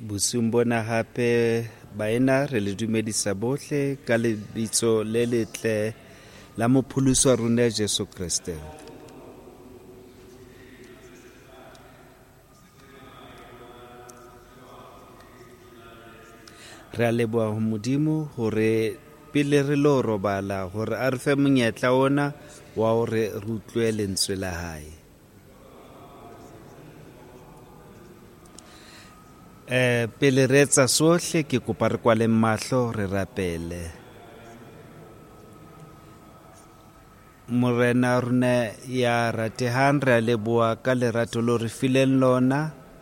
Bosiung bona hape baena re le dumedisa bohle ka lebitso le letle la mopholosi wa rona Jesu Kriste. Re a leboha ho Modimo hore pele re lo robala hore a re fe monyetla ona wa hore re utlwe lentswe la hae. Pele re etsa sohle ke kopa re kwale mahlo re rapele. Morena rona ya ratehang re a leboha ka lerato lo re fileng lona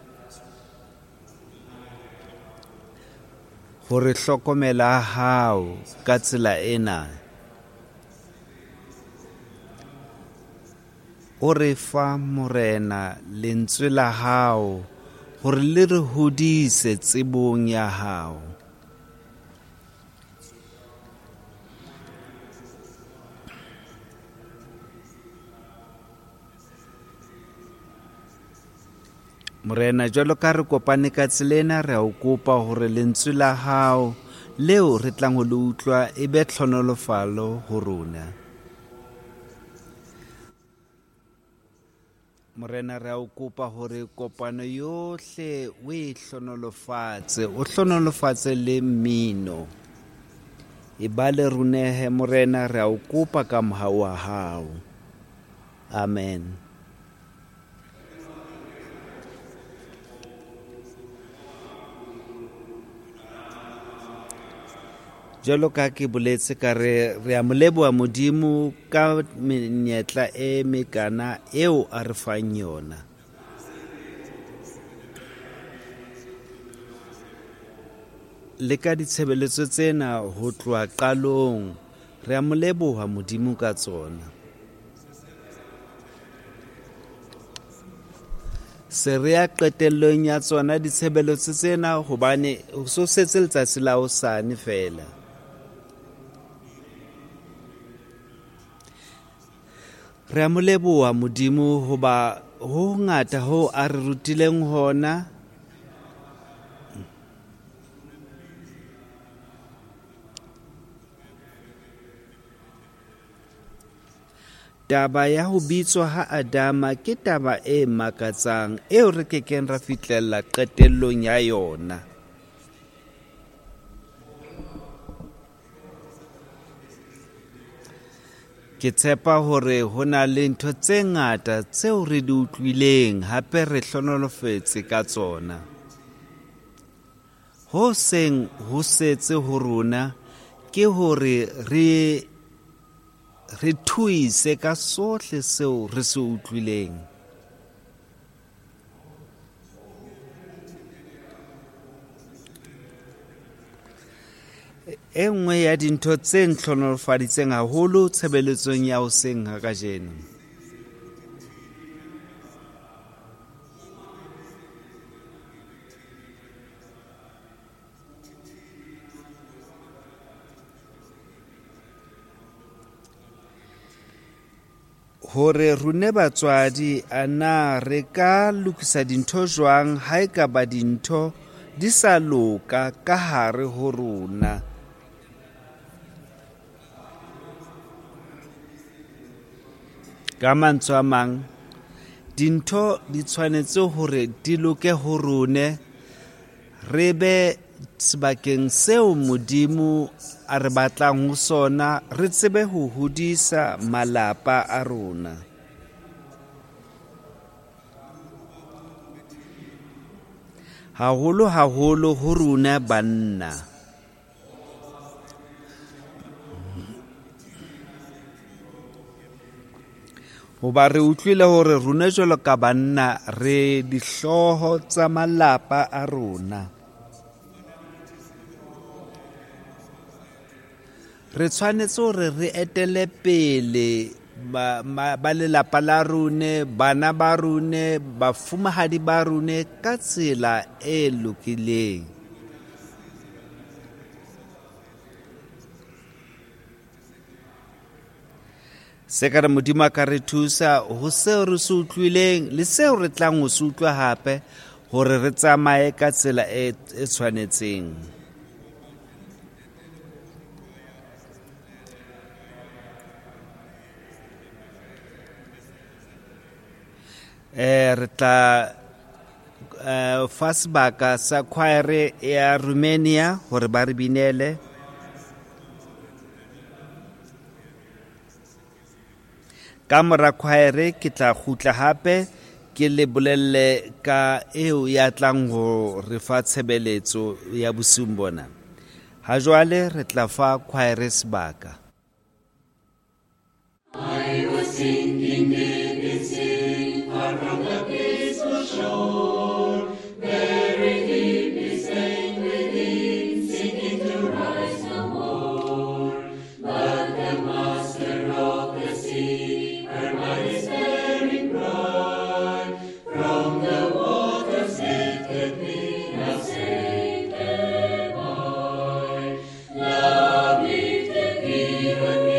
hore hlokomela hao ka tsela ena. O re fa morena lentswe la hao hore le re hodise tsebong ya hao. Morena jwalo ka re kopane ka tselena re a o kopa hore lentswe la hao leo re tlang ho le utlwa e be tlhonolofalo ho rona. Morena re a o kopa hore kopano yohle o e hlonolofatse, o hlonolofatse le mmino. E ba le runehe morena re a o kopa ka moha wa hao. Amen. Jwalo ka ke boletse ka re a mo leboha Modimo ka menyetla e mekana eo a re fang yona. Le ka ditshebeletso tsena ho tloha qalong re a mo leboha Modimo ka tsona. Se re a qetellong ya tsona ditshebeletso tsena hobane ho so setse letsatsi la hosane fela. Re a mo leboha Modimo hoba ho ngata ho a re rutileng hona taba ya ho bitswa ha Adama ke taba e makatsang eo re kekeng ra fihlella qetellong ya yona. Ke tshepa hore ho na le ntho tse ngata tseo re di utlwileng hape re hlonolofetse ka tsona. Ho seng ho setse ho rona ke hore re thuise ka sohle seo re se utlwileng. E nngwe ya dintho tse nhlonolofaditseng haholo tshebeletsong ya hoseng ha kajeno hore rune batswadi ana re ka lokisa dintho jwang ha eka ba dintho di sa loka ka hare ho rona. Ka mantswe a mang, dintho di tshwanetse hore di loke ho rone, re be sebakeng seo Modimo a re batlang ho sona, re tsebe ho hodisa malapa a rona. Haholo ho rona banna. Hoba re utlwile hore rona jwalo ka banna re dihloho tsa malapa a rona. Re tshwanetse hore re etele pele ba lelapa la rone, bana ba rone, bafumahadi ba rone ka tsela e lokileng. Se ka re Modimo a ka re thusa ho seo re se utlwileng le seo re tlang ho se utlwa hape hore re tsamaye ka tsela e tshwanetseng. Re tla fa sebaka sa choir ya Romania hore ba re binele. Ka mora choir ke tla kgutla hape ke le bolelle ka eo ya tlang ho re fa tshebeletso ya bosiung bona. Ha jwale re tla fa choir sebaka. I was sinking deep in sin, far from the peaceful shore, very deeply stained within, sinking to rise no more. But the Master of the sea heard my despairing cry, from the waters lifted me, now saved am I. Love lifted even me.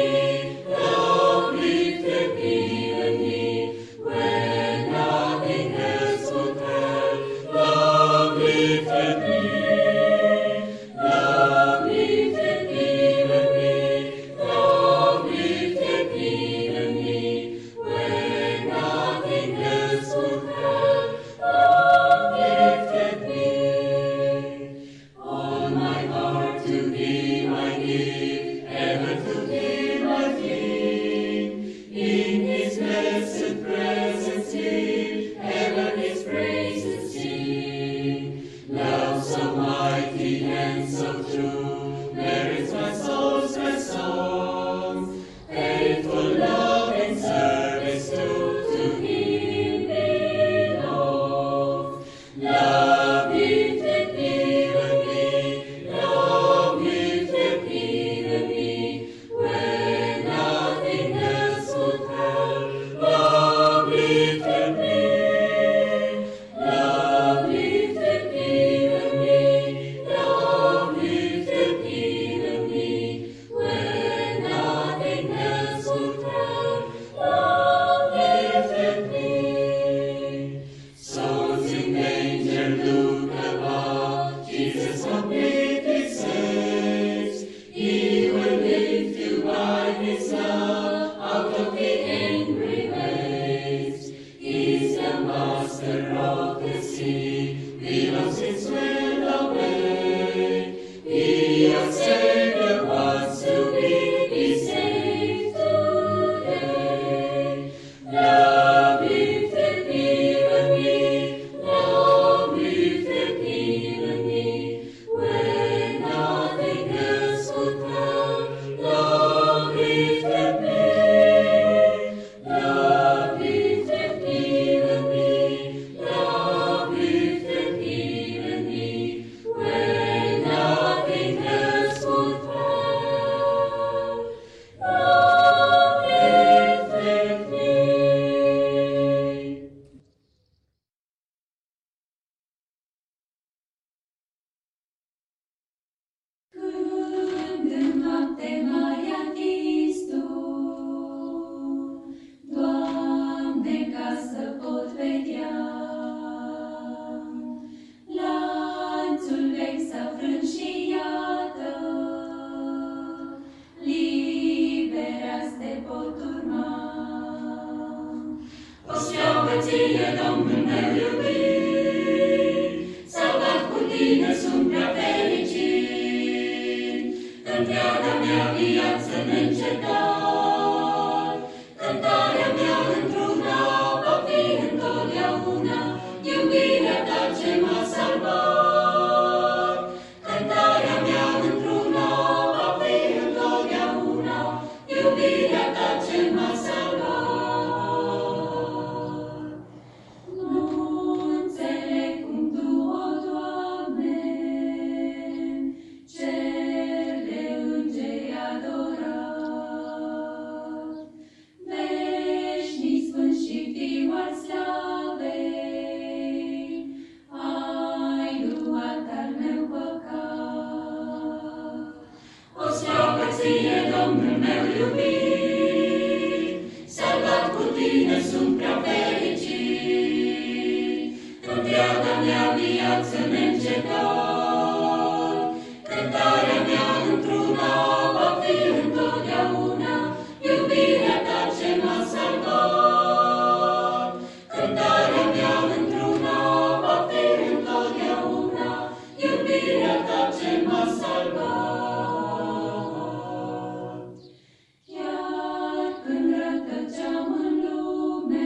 salvat. Iar când rătăceam în lume,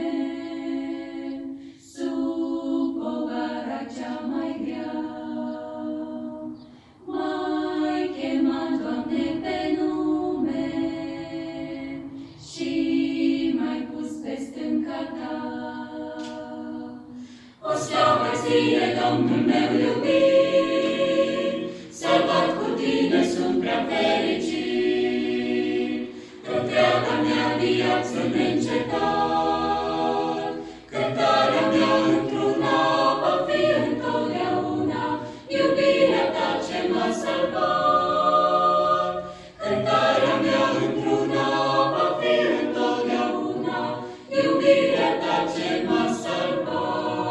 sub povara cea mai grea, m-ai chemat, Doamne, pe nume și m-ai pus pe stânca Ta. O slavă ție, Domnul meu iubit, salvat cu tine sunt prea fericit. Întreaga mea viață neîncetat, cântarea mea într-una va fi întotdeauna, iubirea Ta ce m-a salvat. Cântarea mea într-una va fi întotdeauna, iubirea Ta ce m-a salvat.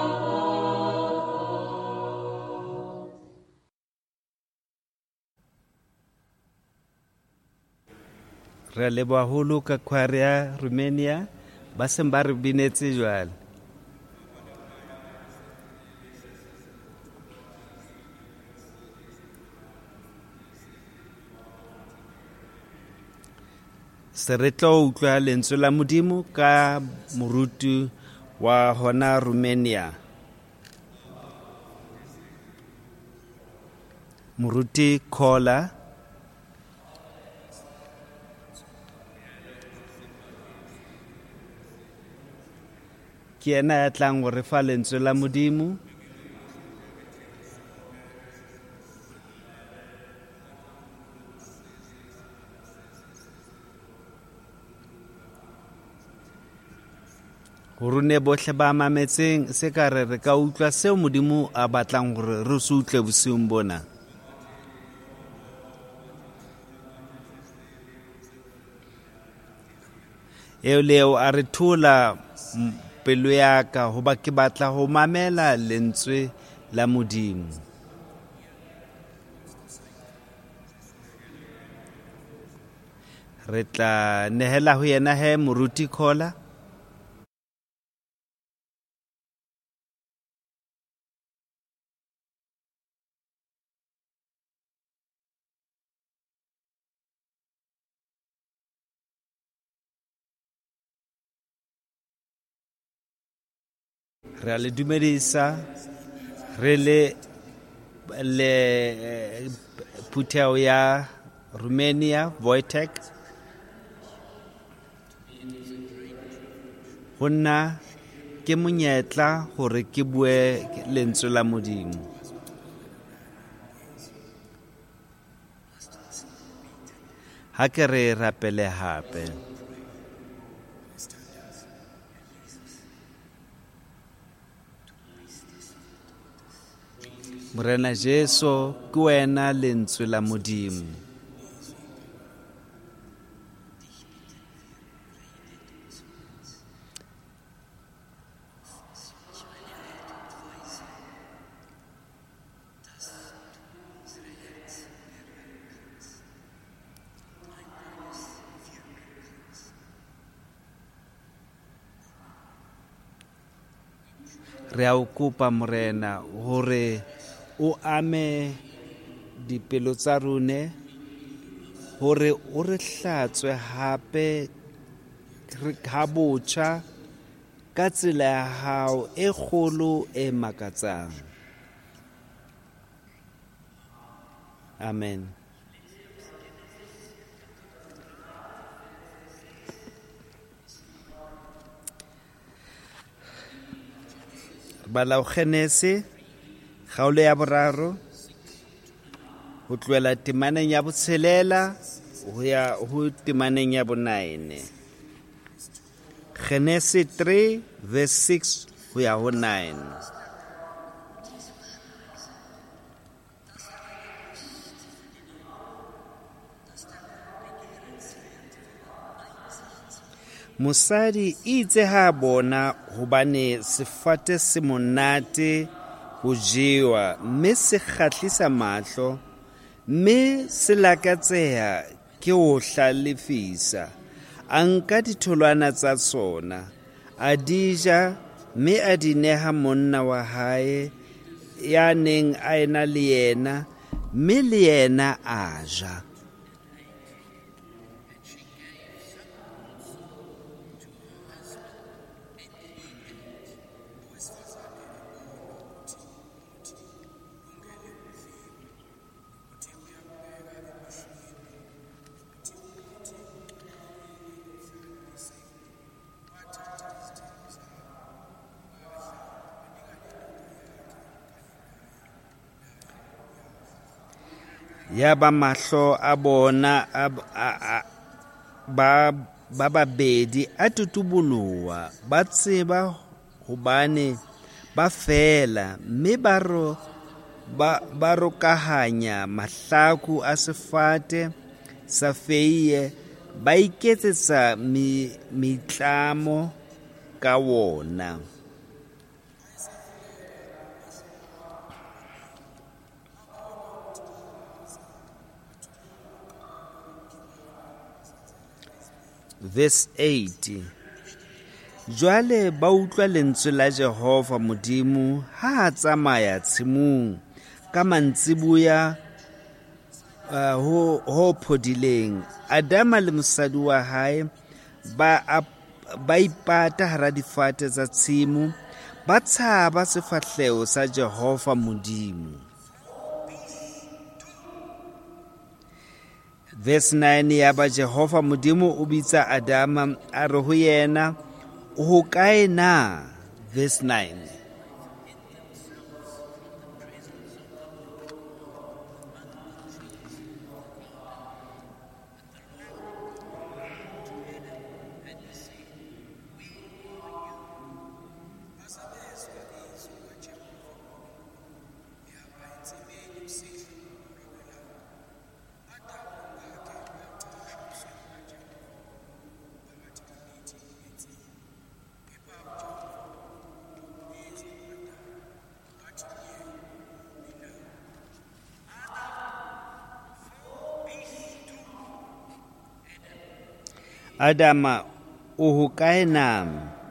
Re a leboha haholo ka choir ya Romania ba seng ba re binetse jwale. Se re tlo utlwa lentswe la Modimo ka moruti wa hona Romania. Moruti Khola. Ke ena ya tlang go re fa lentswe la Modimo. Go rone bohle ba mametseng se ka re ka utlwa seo Modimo a batlang gore re se utlwe bosiung bona. Eo leo a re thola pelo ya ka hoba ke batla ho mamela lentswe la Modimo. Re tla nehela ho yena he moruti Khola. Re a le dumedisa re le putheo ya Romania Wojtek. Ho nna ke monyetla hore ke bue lentswe la Modimo. Ha ke re rapele hape. Morena Jesu ke wena lentswe la Modimo. Re a o kopa Morena hore o ame dipelo tsa rone, hore o re hlatswe hape ha botjha ka tsela ya hao e kgolo e makatsang. Amen. Bala o Genese kgaolo ya boraro ho tloela temaneng ya botshelela ho ya ho temaneng ya bo9. Genese 3 verse 6 ho ya ho 9. Mosadi itse ha bona hobane sefate se monate ho jewa mme se kgatlisa mahlo mme se lakatseha ke ho hlalefisa. A nka ditholwana tsa tsona a dija mme a di neha monna wa hae ya neng a ena le yena mme le yena a ja. Ya ba mahlo a bona ba babedi a tutuboloha, ba tseba hobane ba fela, mme ba rokahanya mahlaku a sefate sa feiye, ba iketsetsa mitlamo ka wona. Verse 8. Jwale ba utlwa lentswe la Jehova Modimo ha a tsamaya tshimong ka mantsiboya ho phodileng. Adama le mosadi wa hae ba ipata hara difate tsa tshimo, ba tshaba sefahleho sa Jehova Modimo. Verse 9. Ya ba Jehova Modimo o bitsa Adama a re ho yena, o hokae na? Verse 9. Adama, o hokae na?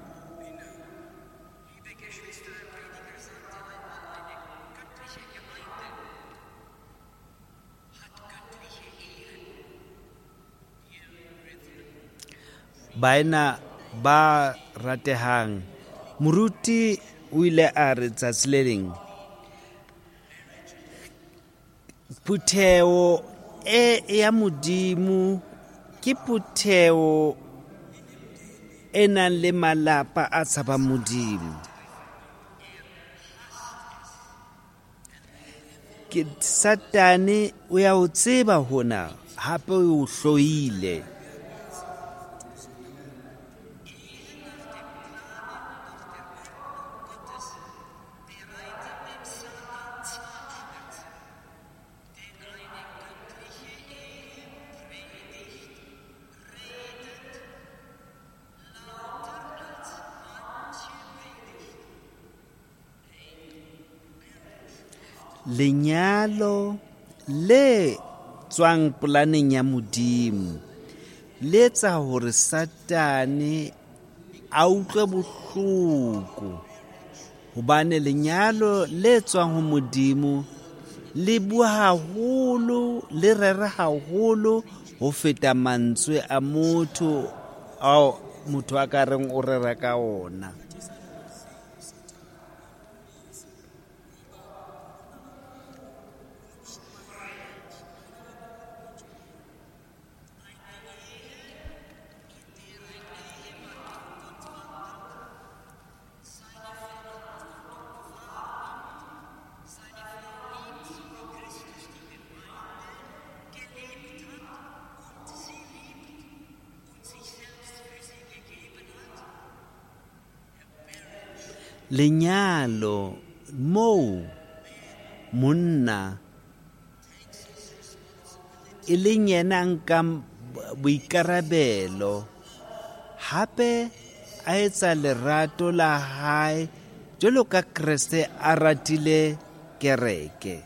Baena ba ratehang, moruti o ile a re tsatsi le leng, phutheo ya Modimo ke phutheo e nang le malapa a tshabang Modimo. Ke Satane o ya o tseba hona, hape o hloile. Lenyalo le tswang polaneng ya Modimo le etsa hore Satane a utlwe bohloko, hobane lenyalo le tswang ho Modimo le bua haholo, le rera haholo ho feta mantswe a motho ao motho a ka reng o rera ka ona. Lenyalo moo monna e leng yena nka boikarabelo, hape a etsa lerato la hae jwalo ka Kriste a ratile kereke.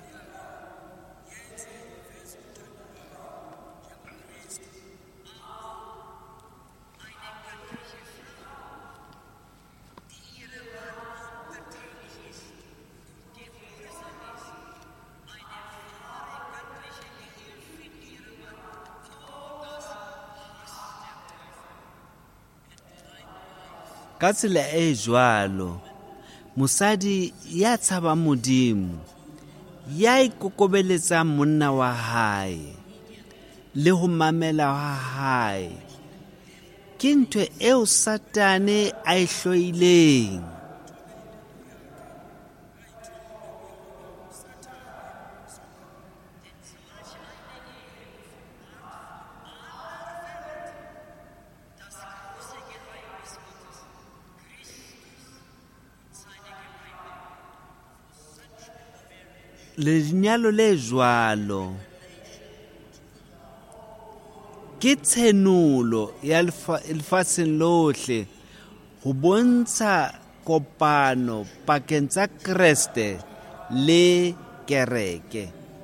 ka tsela e jwalo mosadi ya tshaba Modimo ya ikokobeletsa monna wa hae le ho mamela wa hae ke ntho eo Satane a e hloileng. Lenyalo le jwalo ke tshenulo ya lefatsheng lohle ho bontsha kopano pakeng tsa Kreste le kereke.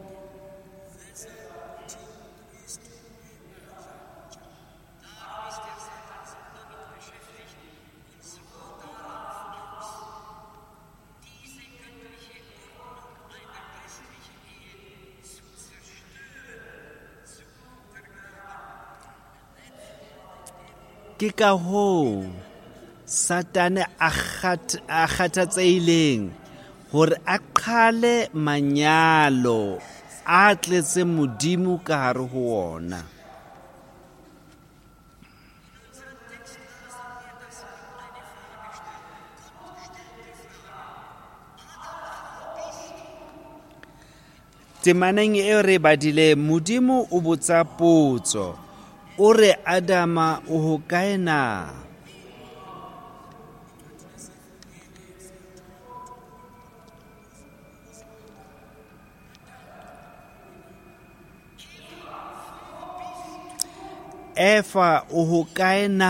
Ke ka hoo Satane a kgathatseileng hore a qhale manyalo a tletse Modimo ka hare ho ona. Temaneng eo re badile Modimo o botsa potso o re Adama o hokae na? Efa o hokae na?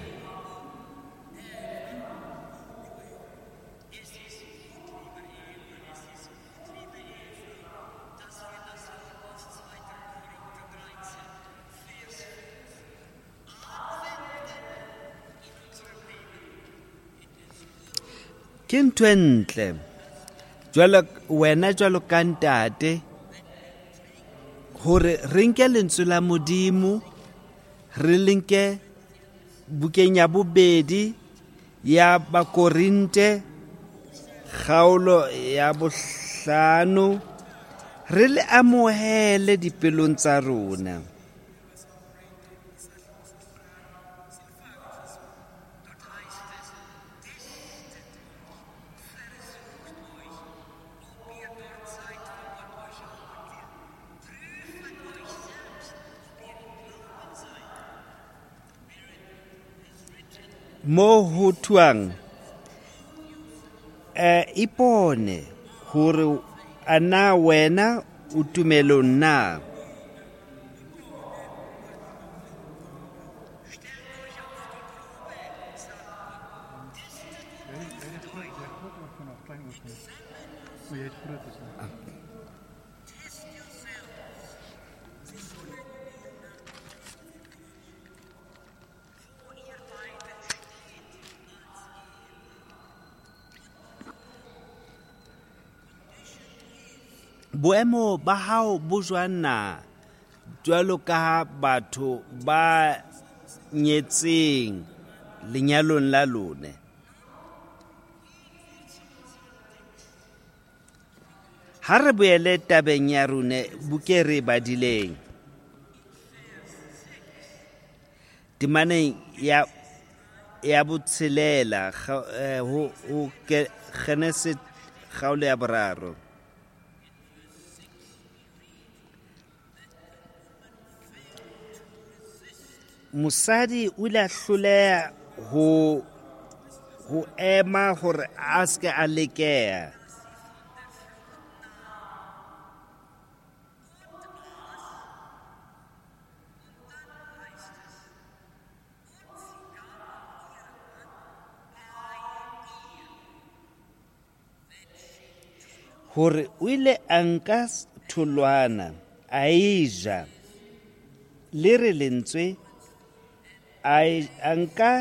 Ke ntho e ntle wena jwalo ka ntate hore re nke lentswe la Modimo re lenke bukeng ya 2 ya Bakorinte kgaolo ya 5 re le amohele dipelong tsa rona. Mo ho thuang ipone hore ana wena o tumelong na? Boemo ba hao bo jwang na jwalo ka batho ba nyetseng lenyalong la lone? Ha re boele tabeng ya rona buke re badileng temaneng ya botshelela ho Genesis kgaolo ya 3. Mosadi o ile a hloleha ho ema hore a seke a lekeha. Hore o ile a nka tholwana a eja le re lentswe a nka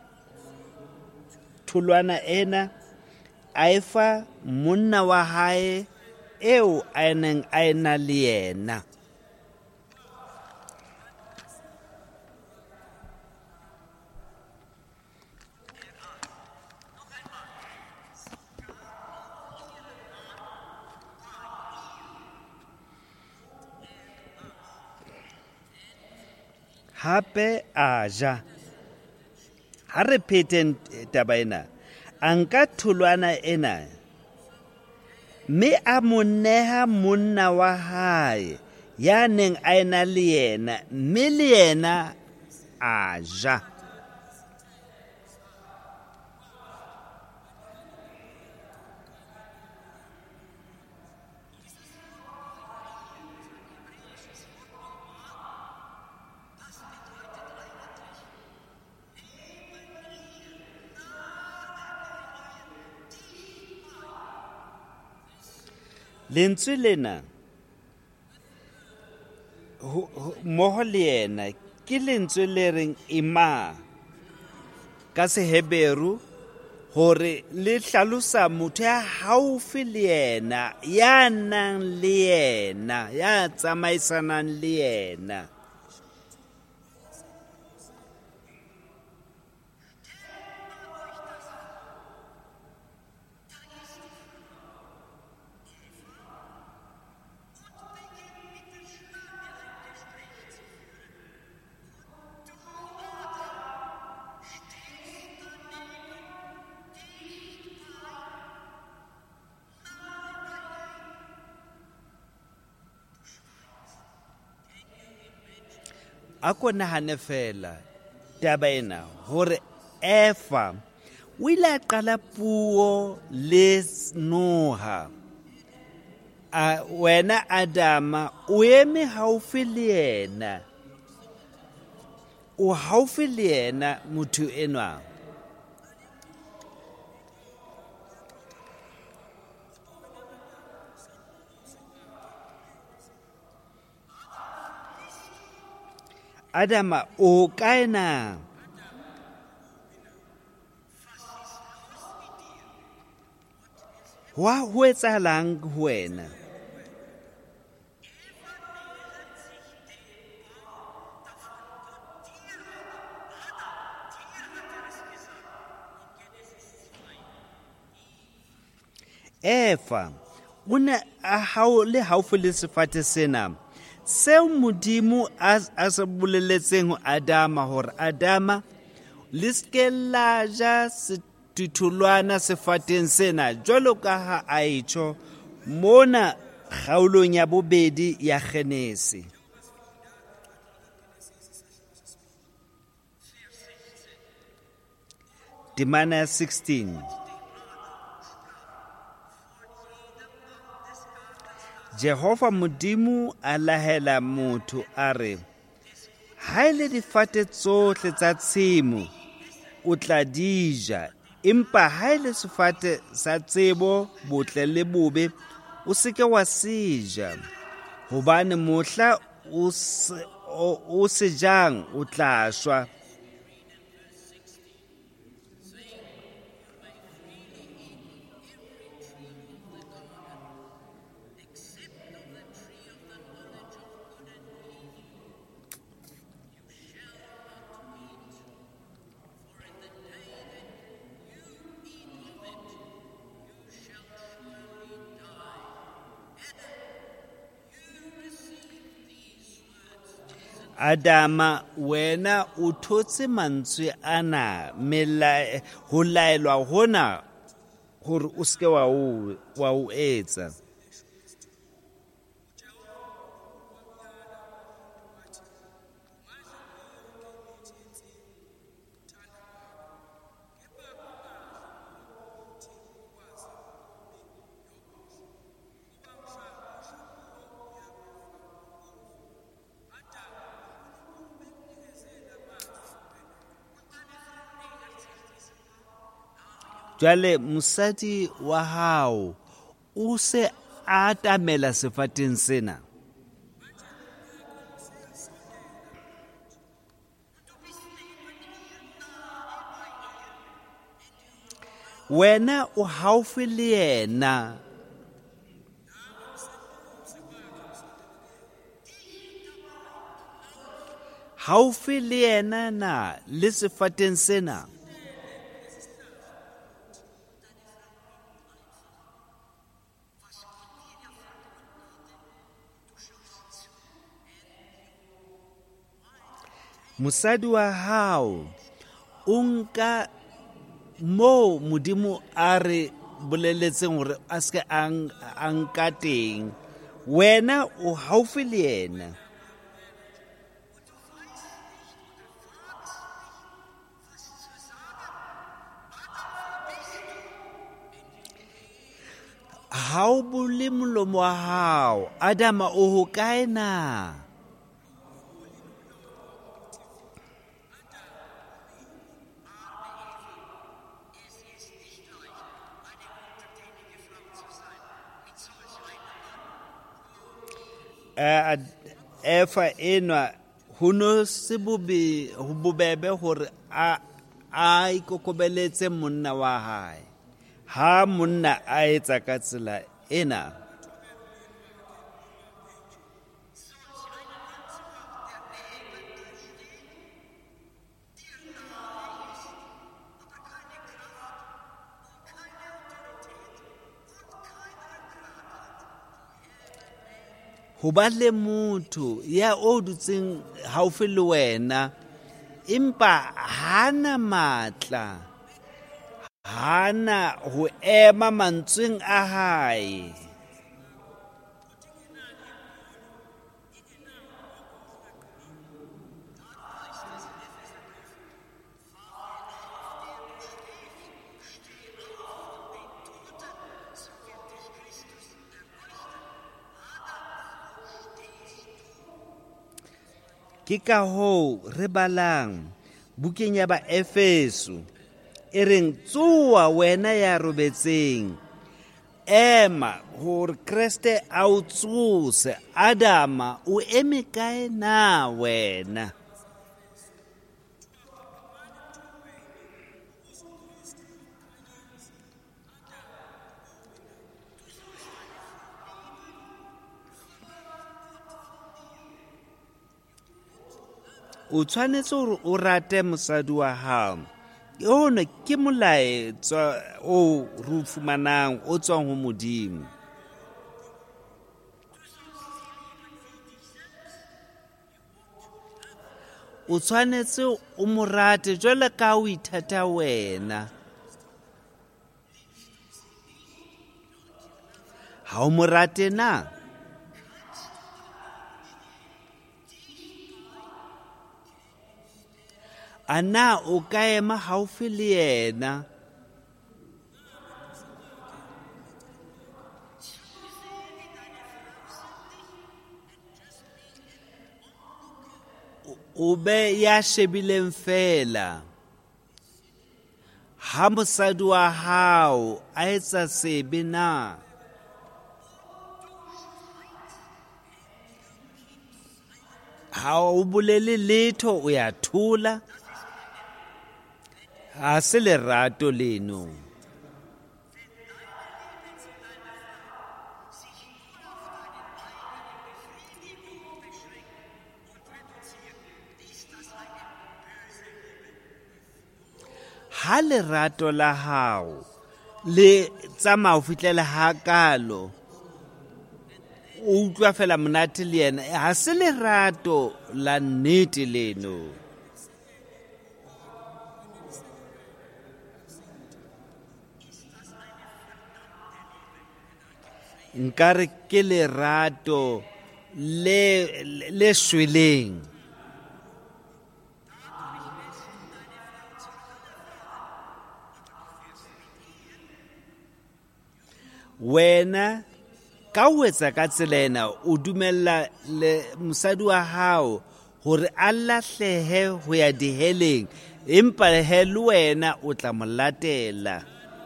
tholwana ena a efa monna wa hae eo a neng a ena le yena. hape a ja. Ha re phetheng taba ena, a nka tholwana ena, mme a mo neha monna wa hae ya neng a ena le yena, mme le yena a ja. Lentswe lena mmoho le yena ke lentswe le reng ima ka Seheberu, hore le hlalosa motho ya haufi le yena, ya nang le yena, ya tsamaisanang le yena. A ko nahane fela taba ena hore Eva o ile a qala puo le Noha. Wena Adama o eme haufi le yena, o haufi le yena motho enwa. Adama o kae na? Ho etsahalang ho wena? Eva o ne a le haufi le sefate sena, seo Modimo a se boleletseng ho Adama hore Adama le ske la ja ditholwana sefateng sena, jwalo ka ha a etsho mona kgaolong ya bobedi ya Genese. Temana ya 16. Jehova Modimo a lahela motho a re, ha ile difate tsohle tsa tshimo o tla di ja, empa ha ile sefate sa tsebo botle le bobe o se ke wa se ja, hobane mohla o se jang o tla shwa. Adama, wena o thotse mantswe ana ho laelwa hona hore o se ke wa o etsa. Jwale mosadi wa hao o se a atamela sefateng sena. Wena o haufi le yena. Haufi le yena na le sefateng sena. mosadi wa hao o nka moo modimo a re boleletseng hore a se a nka teng, wena o haufi le yena. Ha o bule molomo wa hao, Adama o hokae na? Efa enwa ho no se bobebe hore a ikokobeletse monna wa hae. Ha monna a etsa ka tsela ena, ho ba le motho ya o dutseng haufi le wena empa hana matla, hana ho ema mantsweng a hae. Ke ka hoo re balang bukeng ya Baefeso e reng, tsoa wena ya robetseng, ema hore Kreste a o tsose. Adama o eme kae na wena? O tshwanetse hore o rate mosadi wa hao. Ona ke molaetsa o re o fumanang o tswang ho Modimo. O tshwanetse o mo rate jwalo ka o ithata wena. Ha o mo rate na? Ana o ka ema haufi le yena? O be ya shebileng fela. Ha mosadi wa hao a etsa sebe na? Ha o bolele letho, o ya thola. Ha se lerato leno. Ha lerato la hao le tsamaya ho fihlela hakalo, o utlwa fela monate le yena, ha se lerato la nnete leno. Nkare ke lerato le shweleng. Wena ka o etsa ka tsela ena, o dumella mosadi wa hao hore a lahlehe ho ya diheleng, empa he le wena o tla mo latela.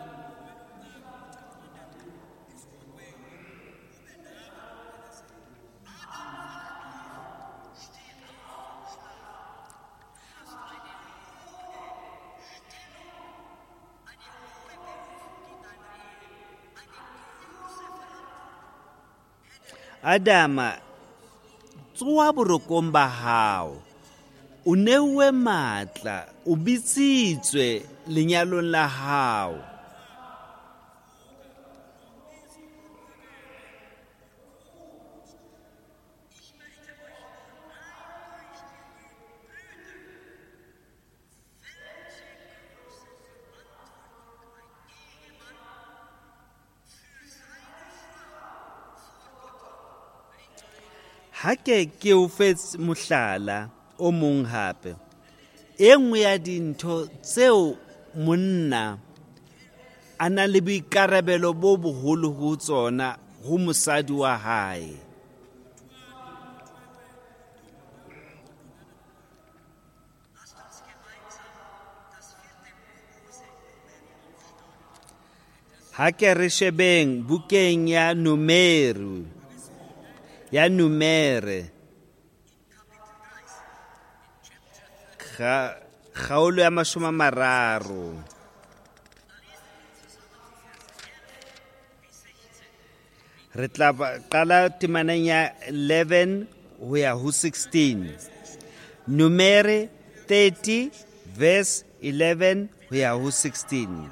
Adama, tsoa borokong ba hao, o neuwe matla, o bitsitswe lenyalong la hao. ha ke o fe mohlala o mong hape. E nngwe ya dintho tseo monna a na le boikarabelo bo boholo ho tsona ho mosadi wa hae. Ha ke re shebeng bukeng ya Numere kgaolo ya 30 re tla qala temaneng ya 11 ho ya ho 16. Numere 30 verse 11 ho ya ho 16.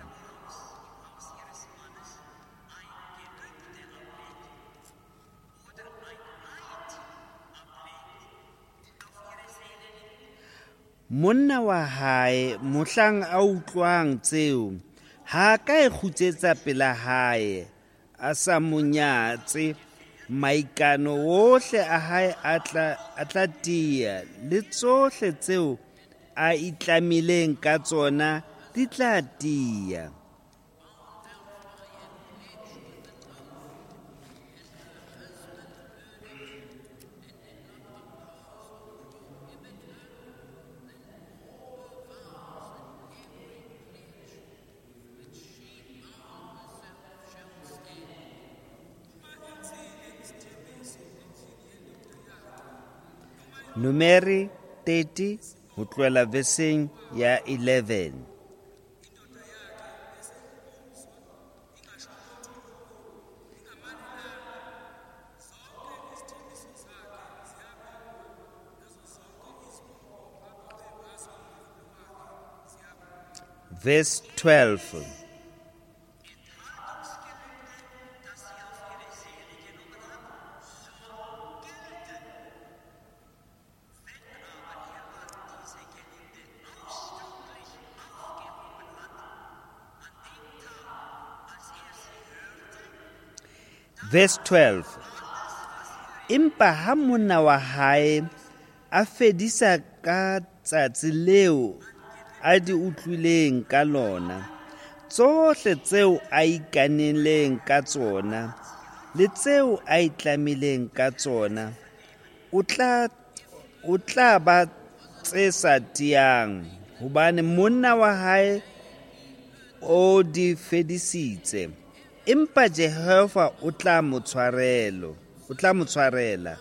Monna wa hae mohlang a utlwang tseo ha ka e kgutsetsa pela hae a sa monyatse. Maikano ohle a hae a tla tia, le tsohle tseo a itlamileng ka tsona di tla tia. Numere 30 ho tlohela versing ya 11. Verse 12. Verse 12. Empa ha monna wa hae a fedisa ka tsatsi leo a di utlwileng ka lona, tsohle tseo a ikaneleng ka tsona le tseo a itlamileng ka tsona, o tla ba tse sa tiang, hobane monna wa hae o di fedisitse. Empa Jehova o tla mo tshwarela.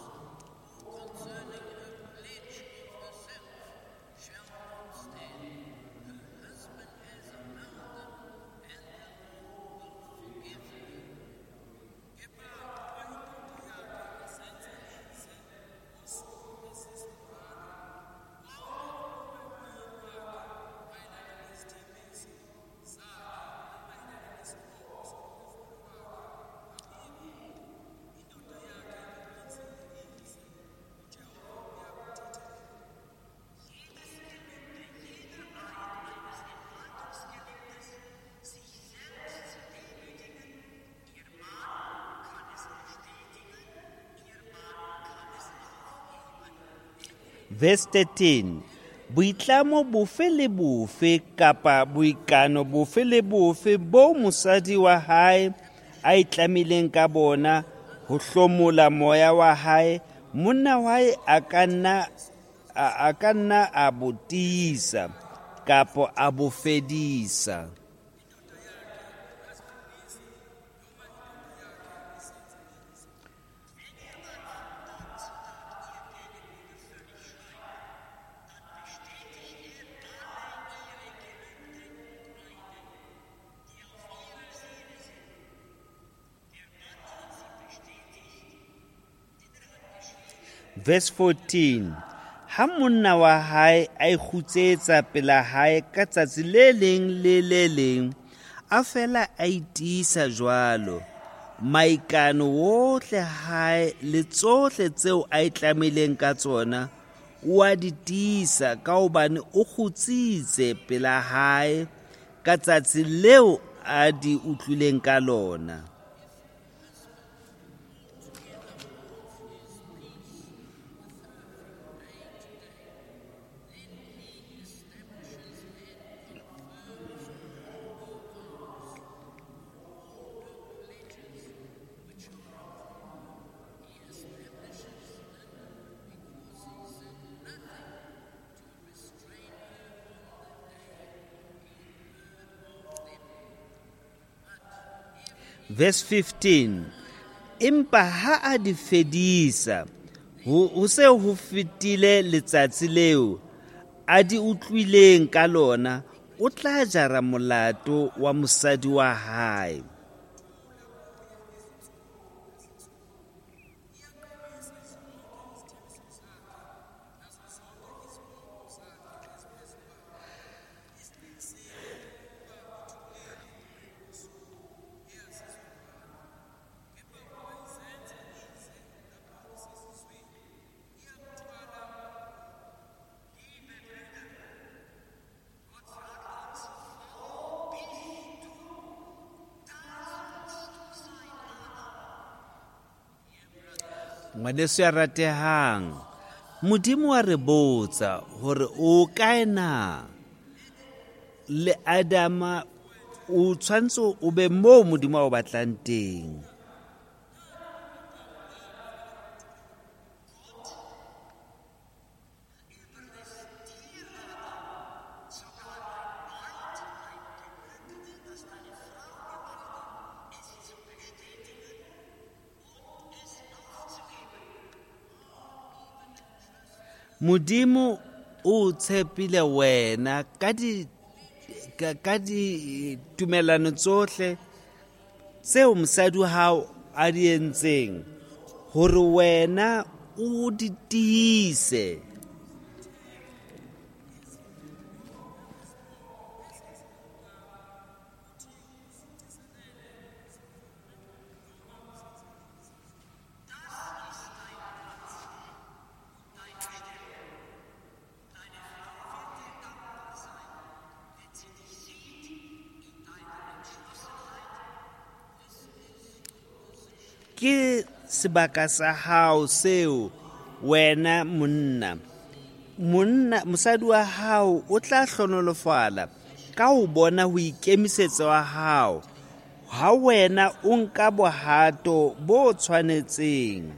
Verse 13. Boitlamo bofe le bofe kapa boikano bofe le bofe bo mosadi wa hae a itlamileng ka bona ho hlomola moya wa hae, monna wa hae a ka nna a bo tiisa kapa a bo fedisa. Verse 14. Ha monna wa hae a ikgutsetsa pela hae ka tsatsi le leng le le leng, a fela a itiisa jwalo, maikano ohle hae le tsohle tseo a itlamileng ka tsona o a di tiisa, ka hobane o kgutsitse pela hae ka tsatsi leo a di utlwileng ka lona. Verse 15. Empa ha a di fedisa, ho se ho fetile letsatsi leo a di utlwileng ka lona, o tla jara molato wa mosadi wa hae. Ngwaneso ya ratehang, Modimo wa re botsa hore o kae na? Le Adama o tshwantse o be moo Modimo a o batlang teng. Modimo o tshepile wena ka di tumelano tsohle tseo mosadi wa hao a di entseng, hore wena o di tiise. Ke sebaka sa hao seo wena monna mosadi wa hao o tla hlonolofala ka ho bona ho ikemisetsa wa hao ha wena o nka bohato bo tshwanetseng.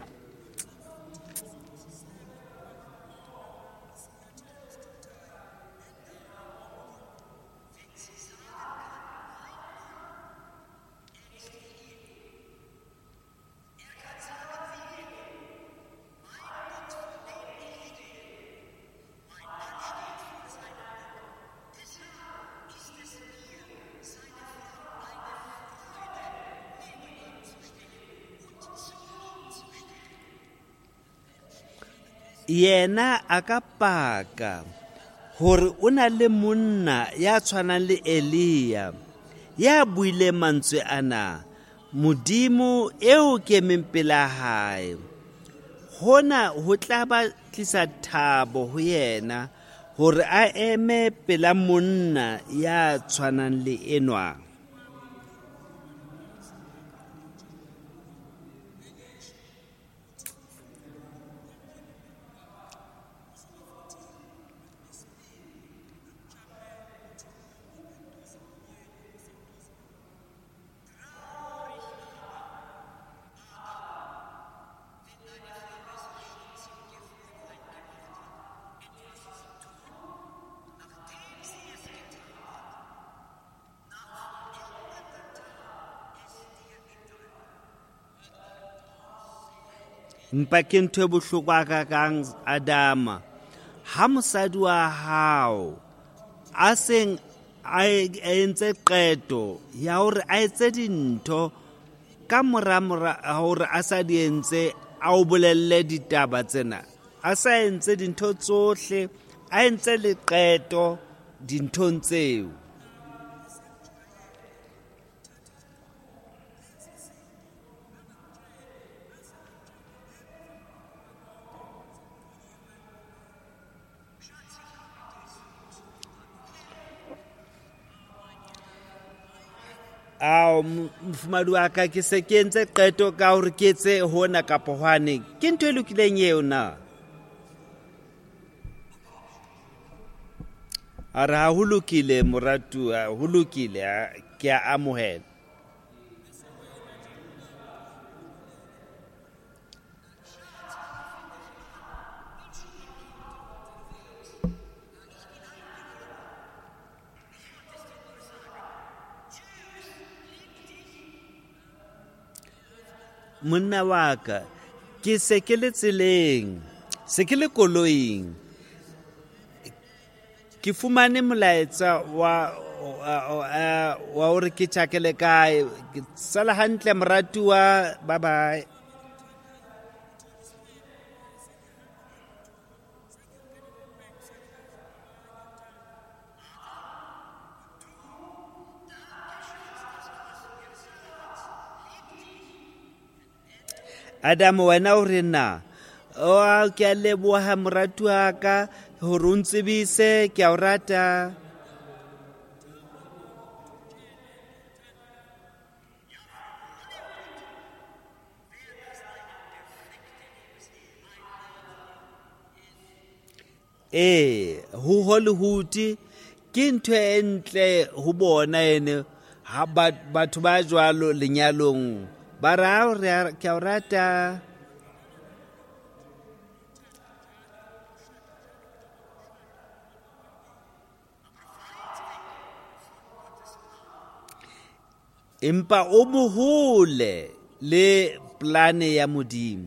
Yena a ka paka hore o na le monna ya tshwanang le Elia ya buile mantswe ana, Modimo eo ke emeng pela hae. Hona ho tla ba tlisa thabo ho yena hore a eme pela monna ya tshwanang le enwa. Mpa ke ntho e bohloko hakakang Adama, ha mosadi wa hao a seng a entse qeto ya hore a etse dintho ka mora hore a sa di entse, a o bolelle ditaba tsena, a sa entse dintho tsohle, a entse le qeto dinthong tseo. Mofumadi wa ka, ke se ke entse qeto ka hore ke etse hona kapa hwane, ke ntho e lokileng eo na? A re ha ho lokile moratuwa, ho lokile, ke a amohela. monna wa ka ke se ke le tseleng se ke le koloing ke fumane molaetsa wa hore ke tjhakele kae ke sala hantle moratuwa bye bye. Adam wena o re na ke a leboha moratu wa ka hore o ntsebise ke a o rata. Ho Hollywood ke ntho e ntle ho bona ene ha batho ba jwalo lenyalong ba ra ke a o rata. Empa o mohole le plane ya Modimo.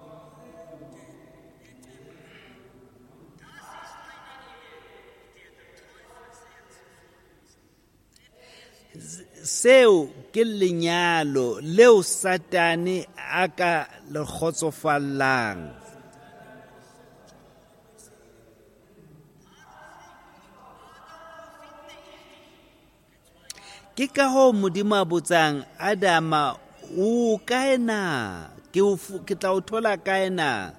Seo ke lenyalo leo Satane a ka le kgotsofallang. Ke ka ho Modimo a botsang Adama o kae na ke tla o thola kae na.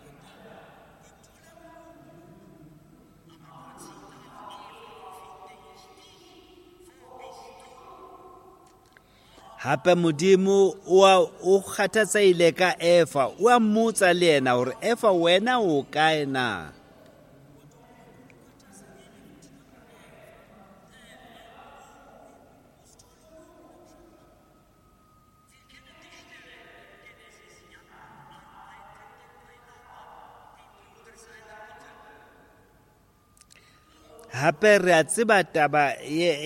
Hape Modimo o kgathatseile ka Efa o a mmotsa le yena hore Efa wena o kae na. Hape re a tseba taba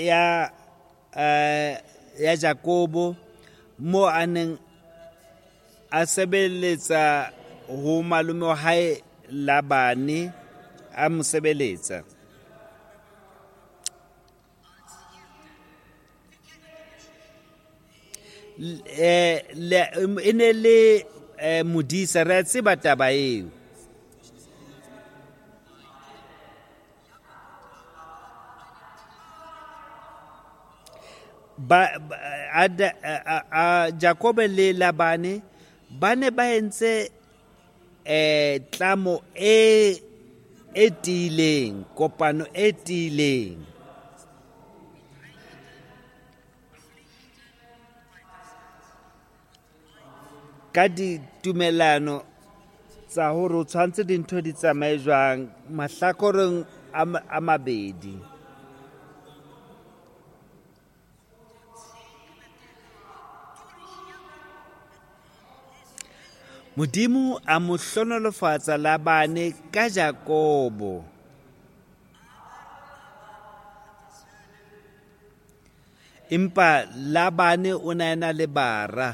ya Jakobo mo a neng a sebeletsa ho malume wa hae Labane a mo sebeletsa. E ne le modisa re a tseba taba eo. Jacob le Labane ba ne ba entse tlamo e tiileng, kopano e tiileng. Ka ditumelano tsa hore o tshwantse dintho di tsamaye jwang mahlakoreng a mabedi. Modimo a mo hlonolofatsa Labane ka Jakobo. Empa Labane o na ena le bara.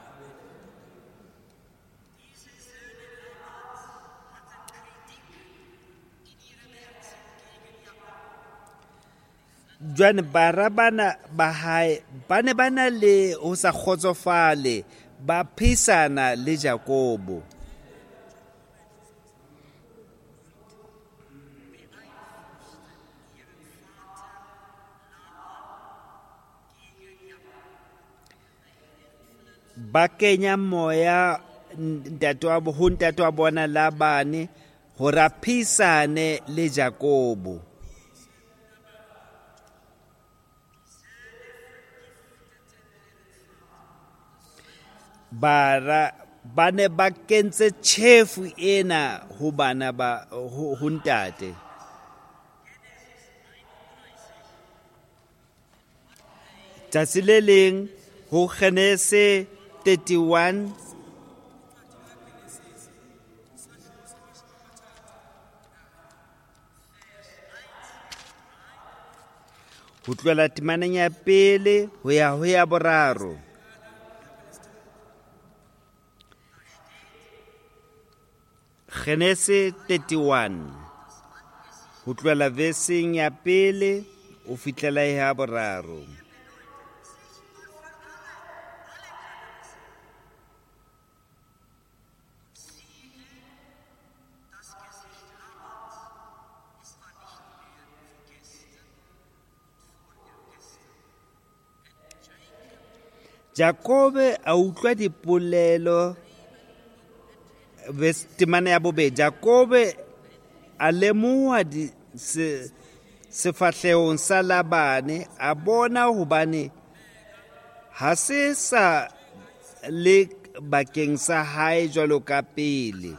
Jwane bara bana ba hae ba ne ba na le ho sa kgotsofale ba phisana le Jakobo. Ba kenya moya ntate wa bona Labane hore a phisane le Jakobo. Ba ne ba kentse tjhefu ena ho bana ba ho ntate. Tsatsi le leng ho Genese 31 ho tloela temaneng ya pele ho ya ho ya boraro. Genese 31 ho tloela versing ya pele o fihlela ya boraro. Jakobe a utlwa dipolelo temana ya bobedi. Jakobe a lemoha sefahlehong sa Labane, a bona hobane ha se sa le bakeng sa hae jwalo ka pele.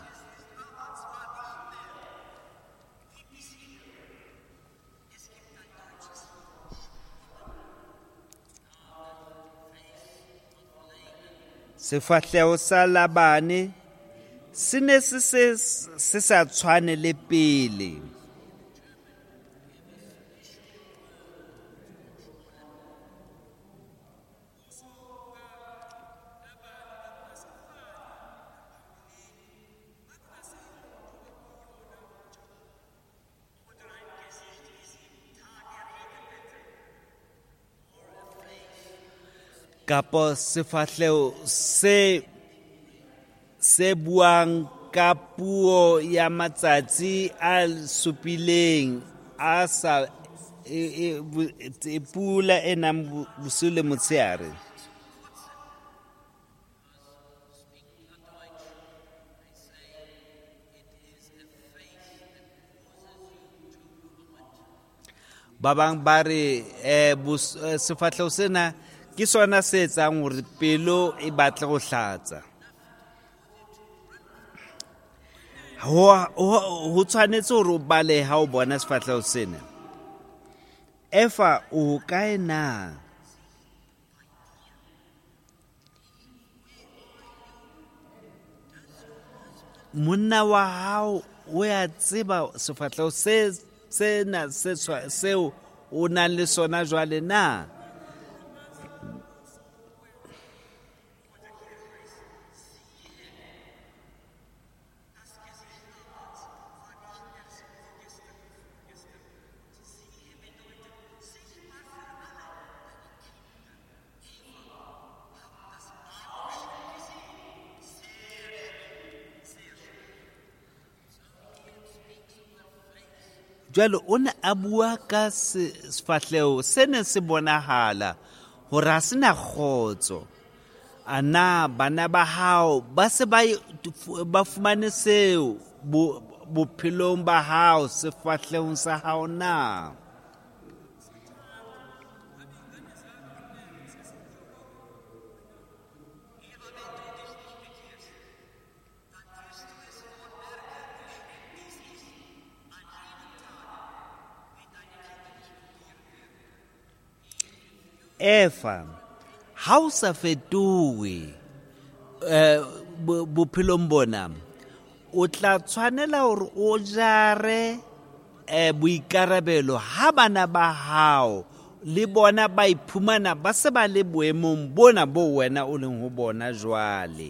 Sefahleho sa Labane se ne se sa tshwane le pele. Kapo sefahleho se buang ka puo ya matsatsi a supileng a sa pula e nang bosiu le motshehare. Ba bang ba re sefahleho sena ke sona se etsang hore pelo e batle go hlatsa. Ho tshwanetse hore o bale ha o bona sefahleho sena. Efa o kae na? Monna wa hao o ya tseba sefahleho sena seo o nang le sona jwale na? Jwale o ne a bua ka sefahleho se ne se bonahala hore ha se na kgotso. Ana bana ba hao ba se ba fumane seo bophelong ba hao sefahlehong sa hao na? Efa ha o sa fetohe bophelong bona, o tla tshwanela hore o jare boikarabelo ha bana ba hao le bona ba iphumana ba se ba le boemong bona bo wena o leng ho bona jwale.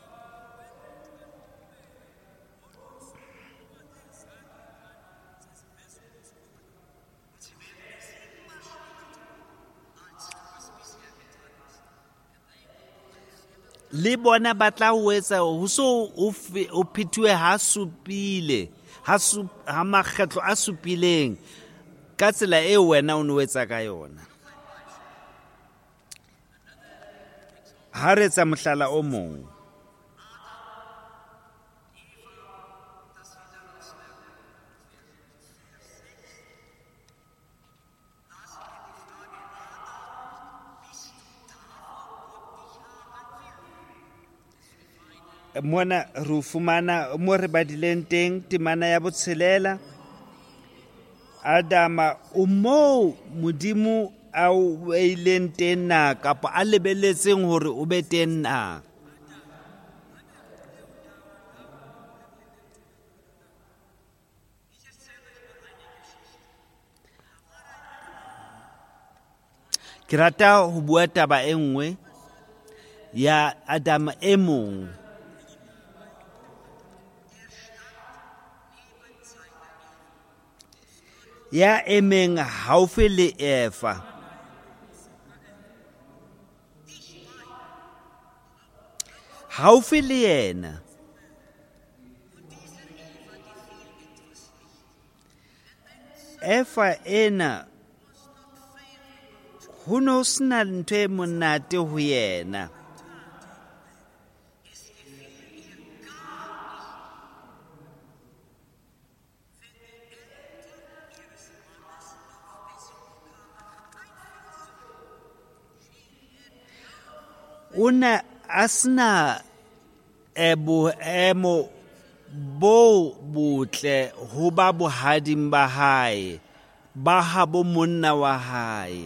Le bona ba tla ho etsa ho so o phethwe ha supile ha makgetlo a supileng ka tsela eo wena o no etsa ka yona. Ha re etsa mohlala o mong. Mona re fumana mo re badileng teng temana ya botshelela. Adama o mo modimo a o beileng teng na kapa a lebelletseng hore o be teng na? Ke rata ho bua taba e nngwe ya Adam e mong. ya emeng haufi le Efa. Haufi le yena. Efa ena ho no sena ntho e monate ho yena. O ne a sena boemo bo botle ho ba bohading ba hae, ba habo monna wa hae.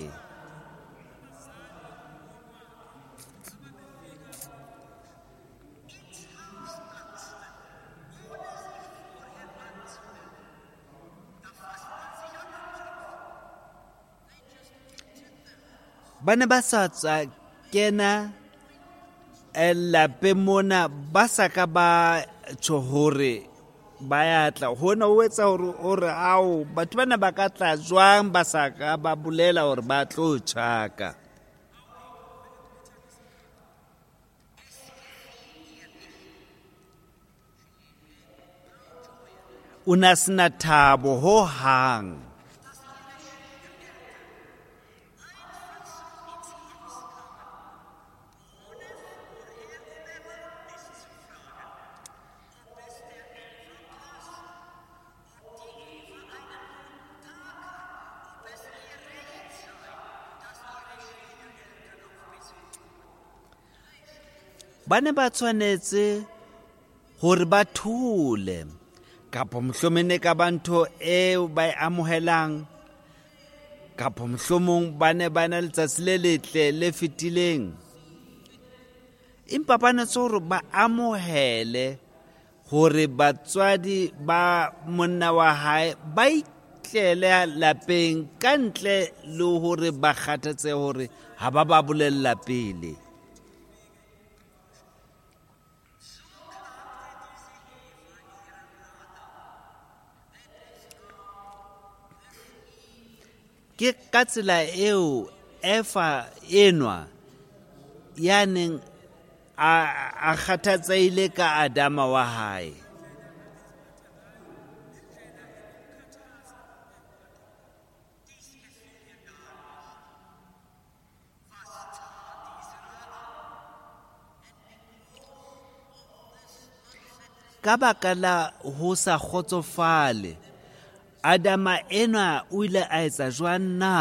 Ba ne ba sa tswa kena lapeng mona, ba sa ka ba tjho hore ba ya tla. Hona ho etsa hore ao batho bana ba ka tla jwang ba sa ka ba bolela hore ba tlo tjhaka. O na sena thabo ho hang. Ba ne ba tshwanetse hore ba thole, kapo mohlomong ka ba ntho eo ba e amohelang, kapo mohlomong ba ne letsatsi le letle le fetileng. Empa ba natse hore ba amohele hore batswadi ba monna wa hae ba itlele lapeng ka ntle le hore ba kgathatse hore ha ba ba bolella pele. Ke ka tsela eo Efa enwa ya neng a kgathatseile ka Adama wa hae. Ka baka la ho sa kgotsofale, Adama enwa o ile a etsa jwang na?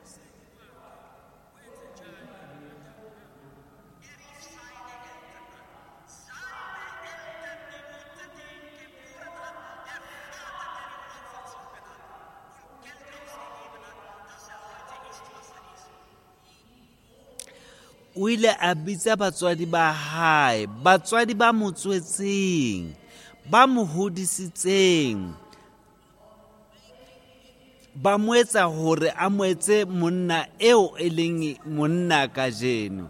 O ile a bitsa batswadi ba hae, batswadi ba mo tswetseng, ba mo hodisitseng, ba mo etsa hore a mo etse monna eo e leng monna kajeno.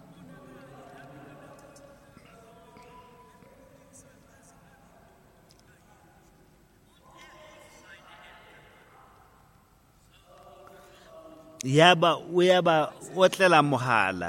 Yaba o otlela mohala.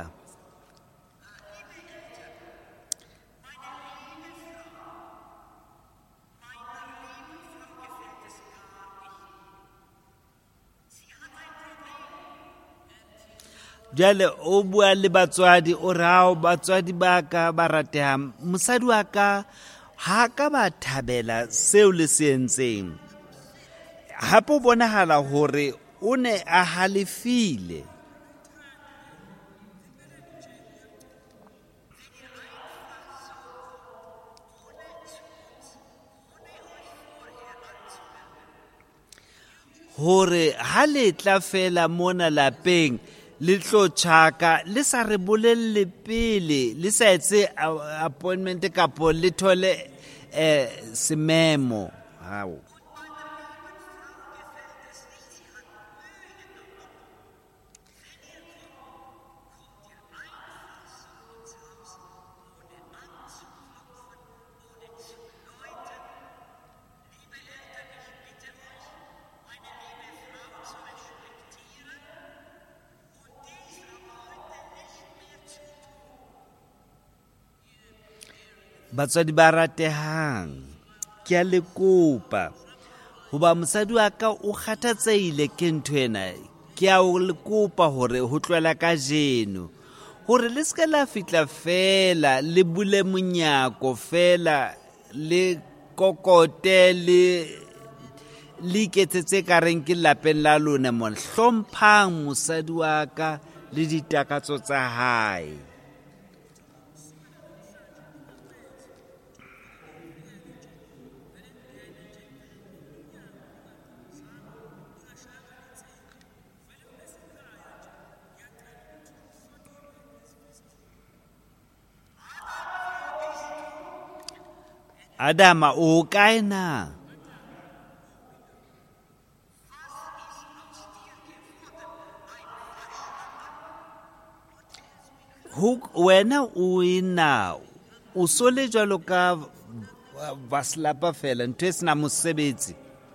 Jale o bua le batswadi o rao batswadi ba ka ba ratehang, mosadi wa ka ha ka ba thabela seo le se entseng. Hape o bonahala hore o ne a halefile. Hore ha le tla fela mona lapeng le tlo tjhaka, le sa re bolelle pele, le sa etse appointment kapo le thole sememo. Hao batswadi ba ratehang, ke a le kopa hoba mosadi wa ka o kgathatseile ke ntho ena, ke a o le kopa hore ho tlohela ka jeno hore le ska la fitla fela le bule monyako fela le kokote le iketsetse ka reng ke lapeng la lona mon hlomphang mosadi wa ka le ditakatso tsa hae. Adama o kae na? Wena o ena o sole jwalo ka vaslapa fela ntho e sena mosebetsi.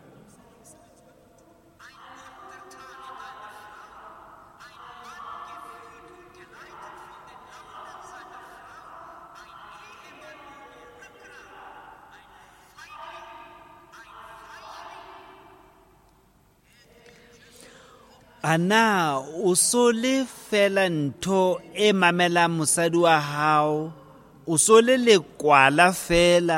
Ana o sole fela ntho e mamela mosadi wa hao, o sole le kwala fela.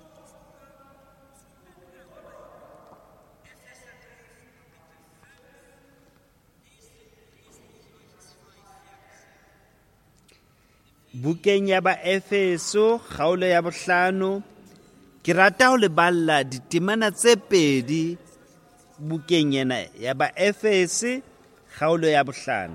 Bukeng ya ba Efeso kgaolo ya 5 ke rata ho le balla ditemana tse pedi bukeng ena ya ba Efese kgaolo ya 5.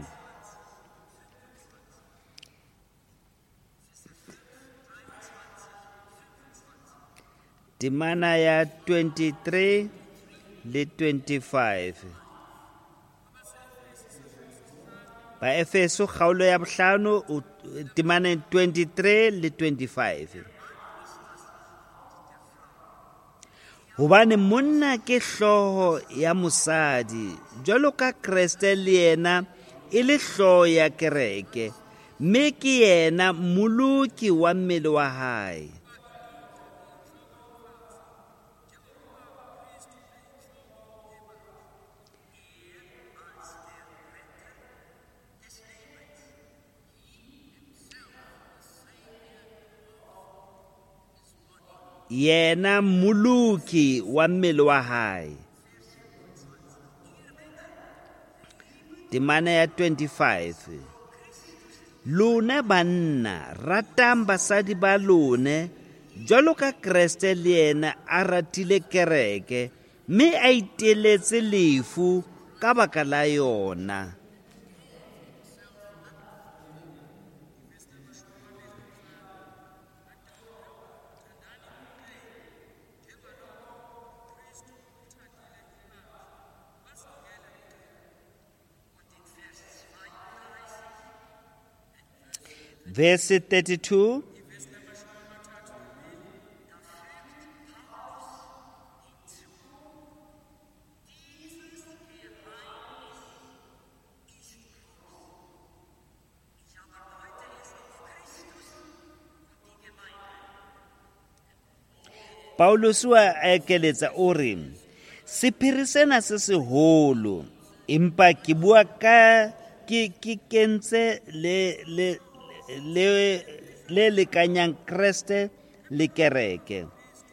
Temana ya 23 le 25. Ba Efeso kgaolo ya 5 temana 23 le 25. Hobane monna ke hloho ya mosadi jwalo ka Kriste le yena e le hloho ya kereke, mme ke yena mmoloki wa mmele wa hae. Yena mmoloki wa mmele wa hae. Temana ya 25. Lone banna ratang basadi ba lone jwalo ka Kriste le yena a ratile kereke, mme a iteletse lefu ka baka la yona. Verse 32. Paulus wa ekeletsa o re sephiri sena se seholo empa ke bua ka ke kentse le lekanyang Kriste le kereke.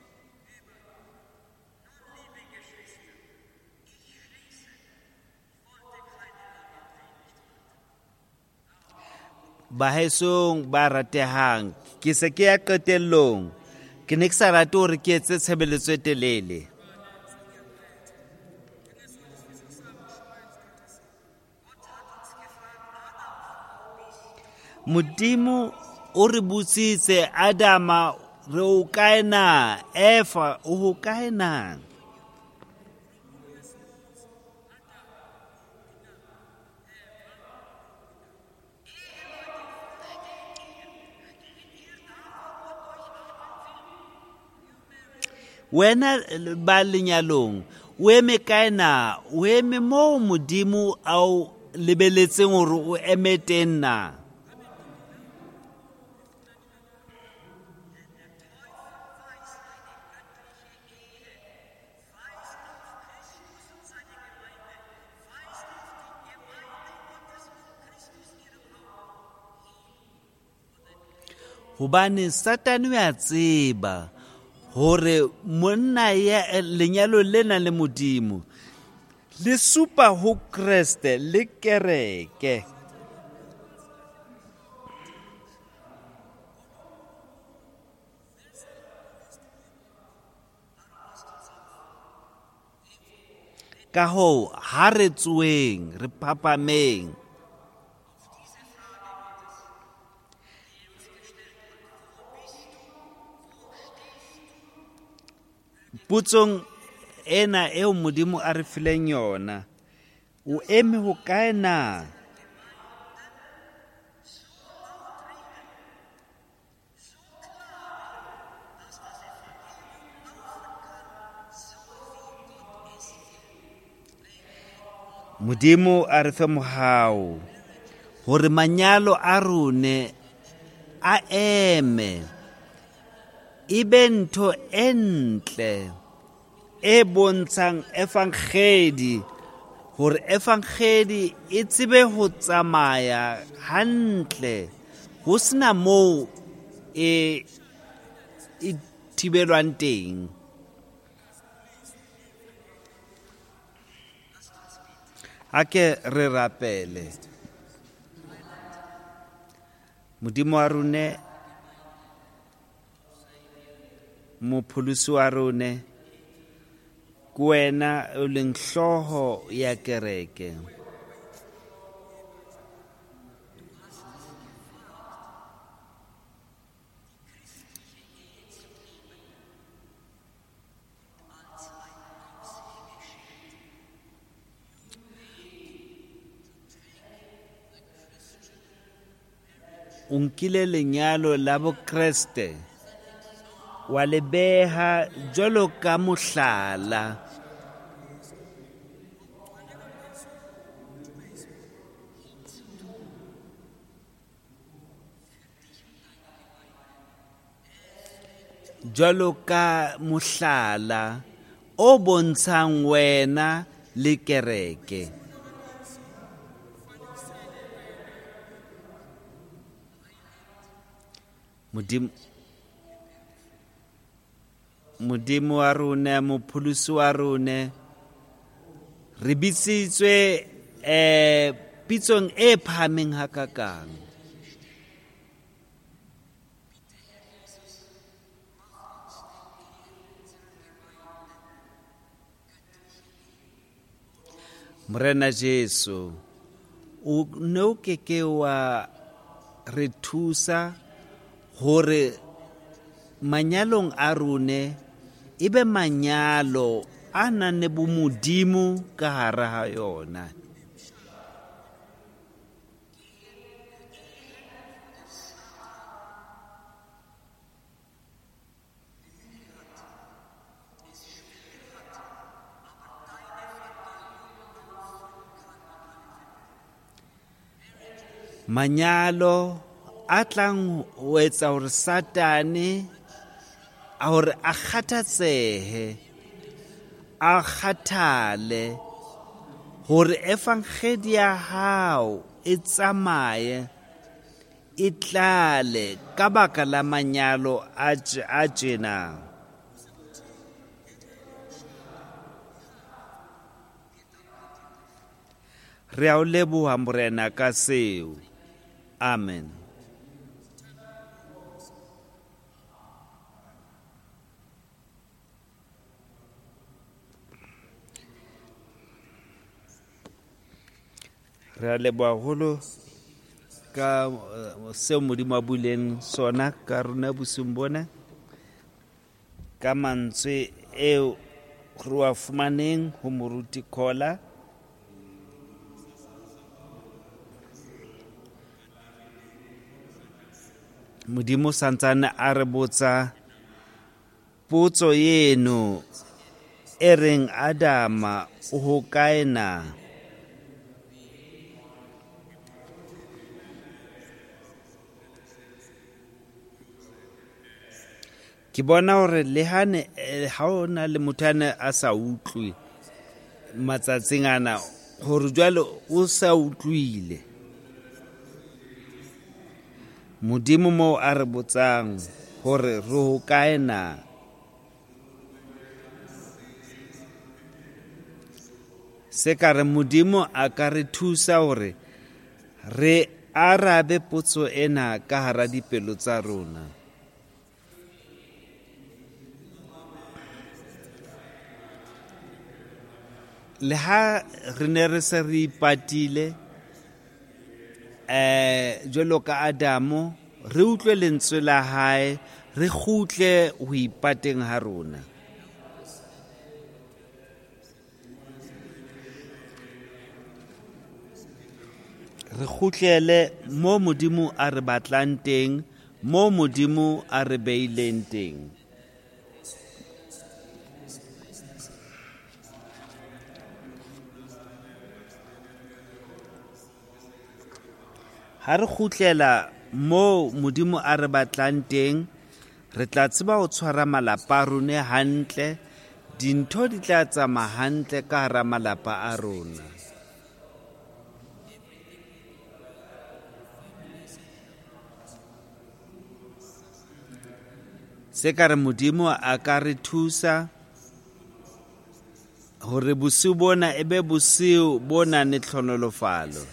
Bahesong ba ratehang, ke se ke ya qetellong, ke ne ke sa rate hore ke etse tshebeletso e telele. Modimo o re botsitse Adama re o kae na, Eva o kae na? Wena ba lenyalong o eme kae na, o eme moo Modimo ao lebeletseng hore o eme teng na? hobane Satane o a tseba hore monna ya lenyalo lena le Modimo le supa ho Kreste le kereke. Ka hoo, ha re tsoeng, re phapameng. Putsong ena eo Modimo a re fileng yona, o eme ho kae na? Modimo a re fe mohao hore manyalo a rone a eme, ebe ntho e ntle e bontshang evangeli hore evangeli e tsebe ho tsamaya hantle ho sena moo e thibelwang teng. Ha ke re rapele Modimo wa rone, mopholosi wa rone, ke wena o leng hlooho ya kereke. O nkile lenyalo la bo Kreste wa le beha jwalo ka mohlala o bontshang wena le kereke. Modimo wa rona, mopholosi wa rona, re bitsitswe pitsong e phahameng hakakang. Morena Jesu, o ne o keke wa re thusa hore manyalong a rone ebe manyalo a nang le bomodimo ka hara ha yona. Manyalo a tlang ho etsa hore Satane hore a kgathatsehe, a kgathale hore evangeli ya hao e tsamaye e tlale ka baka la manyalo a tjena. Re a o leboha Morena ka seo. Amen. Re a leboha haholo ka seo Modimo a buileng sona ka rona bosong bona, ka mantswe eo re wa fumaneng ho moruti Khola. Modimo santsane a re botsa potso eno e reng Adama o hokae na? Ke bona hore lehane ha ona le motho ane a sa utlwe matsatsing ana hore jwale o sa utlwile. Modimo mo a re botsang hore re ho kae na. Se ka re Modimo a ka re thusa hore re arabe potso ena ka hara dipelo tsa rona. Le ha re ne re se re ipatile jwalo ka Adamo, re utlwe lentswe la hae, re kgutle ho ipateng ha rona. Re kgutlele mo Modimo a re batlang teng, mo Modimo a re beileng teng. Ha re kgutlela mo Modimo a re batlang teng, re tla tseba ho tshwara malapa a rona hantle, dintho di tla tsamaya hantle ka hara malapa a rona. Se ka re Modimo a ka re thusa hore bosiu bona e be bosiu bona ne tlhonolofalo.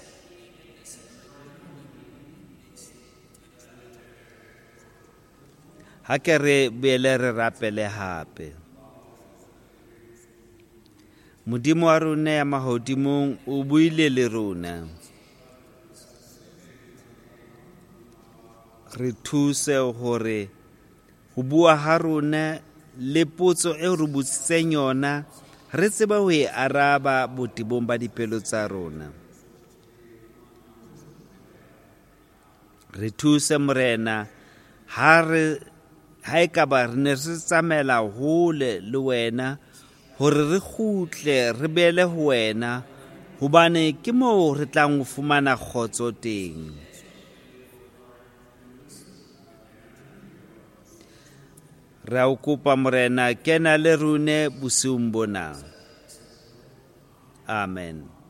Ha ke re boele re rapele hape. Modimo wa rona ya mahodimong o buile le rona. Re thuse hore ho bua ha rona le potso e re botsitseng yona, re tseba ho e araba botebong ba dipelo tsa rona. Re thuse Morena ha e ka ba re ne re tsamaela hole le wena, hore re kgutle re beele ho wena, hobane ke moo re tlang ho fumana kgotso teng. Re a o kopa Morena, kena le rone bosiung bona. Amen.